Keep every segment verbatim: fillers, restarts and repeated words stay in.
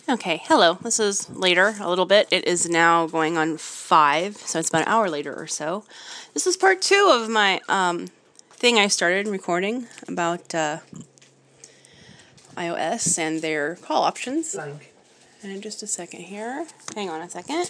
Okay, hello. This is later a little bit. It is now going on five, so it's about an hour later or so. This is part two of my um, thing I started recording about uh, iOS and their call options. Blank. And just a second here. Hang on a second.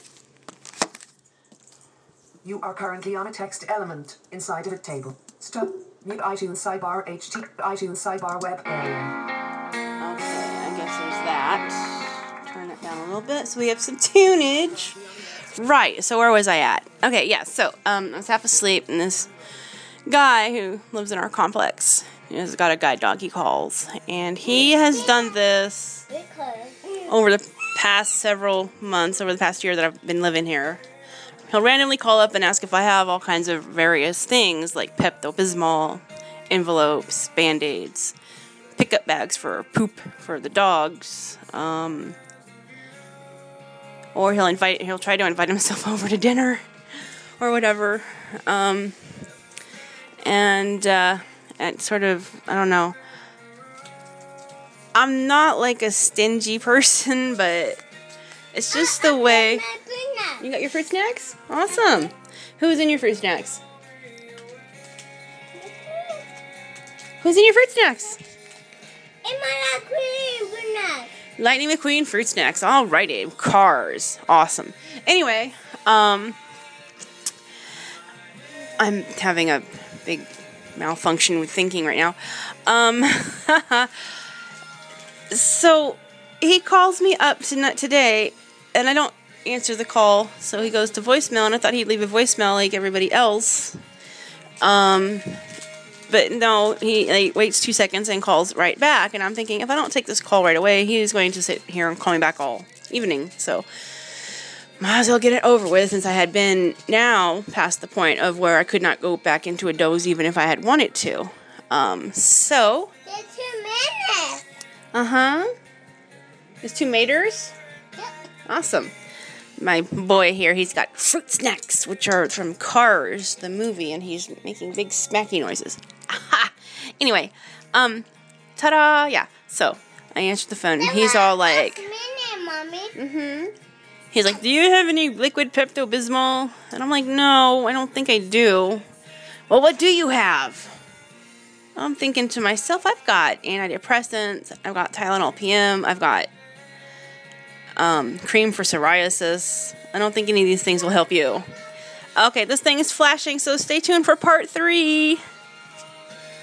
You are currently on a text element inside of a table. Stop. Mute iTunes sidebar H T iTunes sidebar web area. Okay, I guess there's that. Turn it down a little bit so we have some tunage. Right, so where was I at? Okay, yeah, so um, I was half asleep, and this guy who lives in our complex has got a guide dog he calls, and he has done this over the past several months, over the past year that I've been living here. He'll randomly call up and ask if I have all kinds of various things like Pepto-Bismol, envelopes, Band-Aids, pickup bags for poop for the dogs, um... or he'll invite, he'll try to invite himself over to dinner, or whatever, um, and, uh, and sort of, I don't know, I'm not, like, a stingy person, but it's just the way, you got your fruit snacks? Awesome. Who's in your fruit snacks? Who's in your fruit snacks? Lightning McQueen fruit snacks. Alrighty. Cars. Awesome. Anyway, um, I'm having a big malfunction with thinking right now. Um, so he calls me up to today, and I don't answer the call, so he goes to voicemail, and I thought he'd leave a voicemail like everybody else. Um... But no, he like, waits two seconds and calls right back. And I'm thinking, if I don't take this call right away, he's going to sit here and call me back all evening. So might as well get it over with, since I had been now past the point of where I could not go back into a doze even if I had wanted to. Um, so. There's two minutes. Uh-huh. There's two maters? Yep. Awesome. My boy here, he's got fruit snacks, which are from Cars, the movie, and he's making big smacky noises. Aha! Anyway, um, ta-da! Yeah, so I answered the phone, and he's all like, minute, Mommy. mm-hmm. He's like, do you have any liquid Pepto-Bismol? And I'm like, no, I don't think I do. Well, what do you have? I'm thinking to myself, I've got antidepressants, I've got Tylenol P M, I've got Um, cream for psoriasis. I don't think any of these things will help you. Okay, this thing is flashing, so stay tuned for part three.